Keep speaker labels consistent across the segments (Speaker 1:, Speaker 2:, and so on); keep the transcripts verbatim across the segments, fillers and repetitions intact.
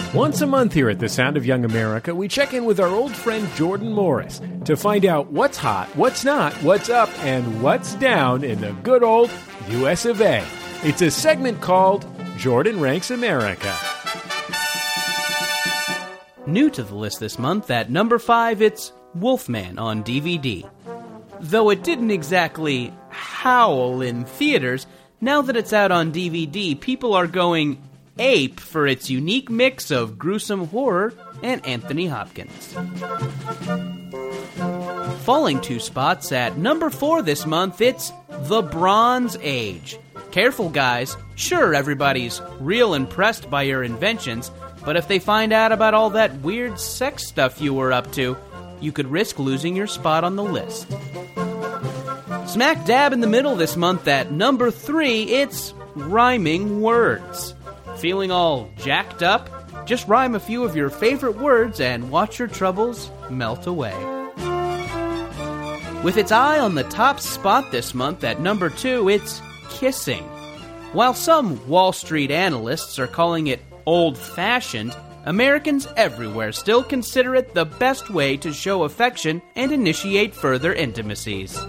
Speaker 1: Once a month here at The Sound of Young America, we check in with our old friend Jordan Morris to find out what's hot, what's not, what's up, and what's down in the good old U S of A. It's a segment called Jordan Ranks America.
Speaker 2: New to the list this month, at number five, it's Wolfman on D V D. Though it didn't exactly howl in theaters, now that it's out on D V D, people are going ape for its unique mix of gruesome horror and Anthony Hopkins. Falling two spots, at number four this month, it's The Bronze Age. Careful, guys. Sure, everybody's real impressed by your inventions, but if they find out about all that weird sex stuff you were up to, you could risk losing your spot on the list. Smack dab in the middle this month, at number three, it's Rhyming Words. Feeling all jacked up? Just rhyme a few of your favorite words and watch your troubles melt away. With its eye on the top spot this month, at number two, it's Kissing. While some Wall Street analysts are calling it old-fashioned, Americans everywhere still consider it the best way to show affection and initiate further intimacies.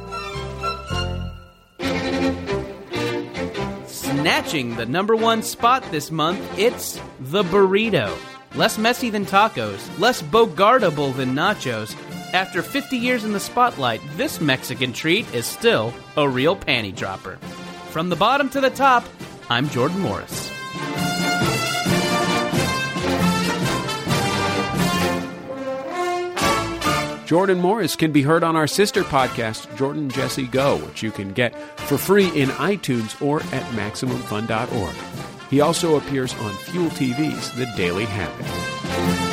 Speaker 2: Snatching the number one spot this month, it's the burrito. Less messy than tacos, less bogartable than nachos. After fifty years in the spotlight, this Mexican treat is still a real panty dropper. From the bottom to the top, I'm Jordan Morris.
Speaker 1: Jordan Morris can be heard on our sister podcast, Jordan Jesse Go, which you can get for free in iTunes or at Maximum Fun dot org. He also appears on Fuel T V's The Daily Habit.